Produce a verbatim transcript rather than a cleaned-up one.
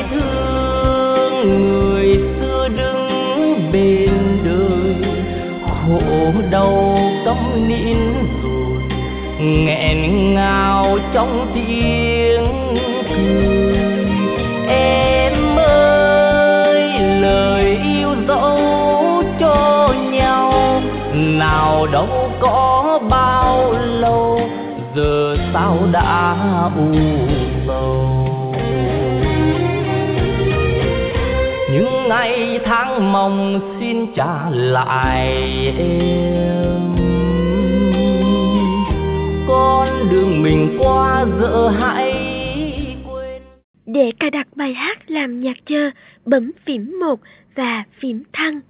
thương người xưa đứng bên đời, khổ đau câm nín rồi nghẹn ngào trong tiếng cười. Em ơi lời yêu dấu cho nhau nào đâu có bao lâu, giờ sao đã u sầu. Những ngày tháng mong xin trả lại em, con đường mình qua dở hãy quên. Để cài đặt bài hát làm nhạc chờ, bấm phím một và phím thăng.